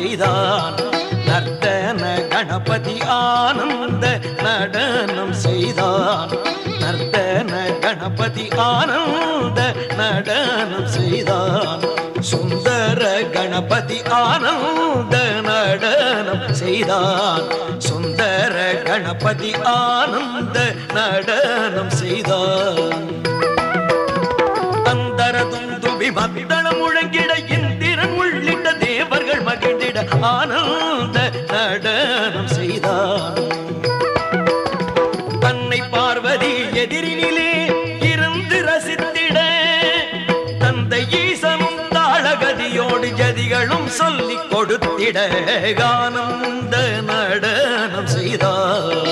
செய்தான். நர்த்தன கணபதி ஆனந்த நடனம் செய்தான். நர்த்தன கணபதி ஆனந்த நடனம் செய்தான். சுந்தர கணபதி ஆனந்த நடனம் செய்தான். சுந்தர கணபதி ஆனந்த நடனம் செய்தான். தந்தரதுந்துபி மத்தளம் முழங்கிட இந்திரன் உள்ளிட்ட தேவர்கள் மகிழ்ந்திட ஆனந்த நடனம் செய்தான். தன்னை பார்வதி எதிரினிலே இருந்து ரசித்திட தந்தை ஈசனும் தாளகதியோடு ஜதிகளும் சொல்லிக் கொடுத்திட ஆனந்த நடனம் செய்தான்.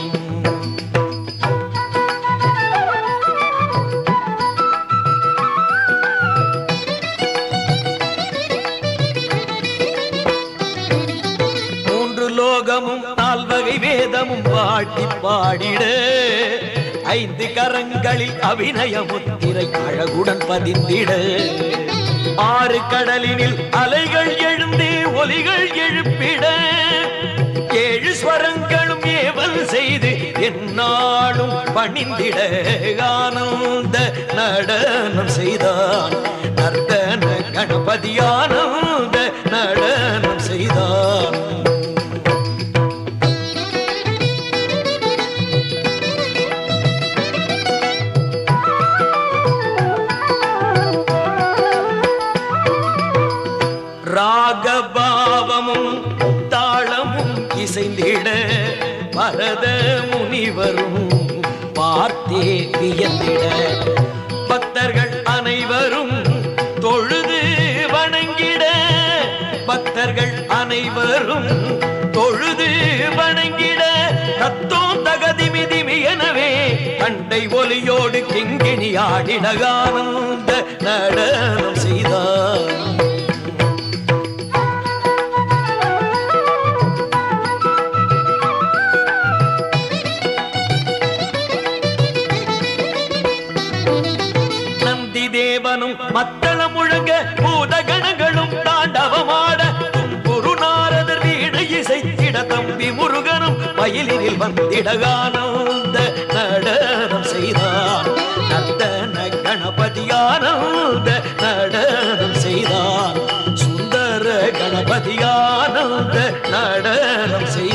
லோகமும் நால்வகை வேதமும் பாட்டி பாடிட 5 கரங்களில் அபிநய முத்திரை அழகுடன் பதிந்திட 6 கடலினில் அலைகள் எழுந்தே ஒலிகள் எழுப்பிட 7 ஸ்வரங்களும் ஏவல் செய்து எந்நாளும் பணிந்திட ஆனந்த நடனம் செய்தான். நர்த்தன கணபதி ஆனந்த நடனம் செய்தான். ராகபாவமும் தாளமும் இசைந்திட பரத முனிவரும் பார்த்தே வியந்திட பக்தர்கள் அனைவரும் தொழுது வணங்கிட பக்தர்கள் அனைவரும் தொழுது வணங்கிட தத்தோம் தகதிமிதிமி எனவே கண்டை ஒலியோடு கிங்கிணி ஆடிட ஆனந்த நடனம் செய்தார். தேவனும் மத்தளம் முழங்க பூதகணங்களும் தாண்டவமாட தும்புரு நாரதர் வீடு இசைத்திட தம்பி முருகனும் மயிலினில் வந்திட ஆனந்த நடனம் செய்தான். நர்த்தன கணபதி ஆனந்த நடனம் செய்தான். சுந்தர கணபதி ஆனந்த நடனம் செய்தான்.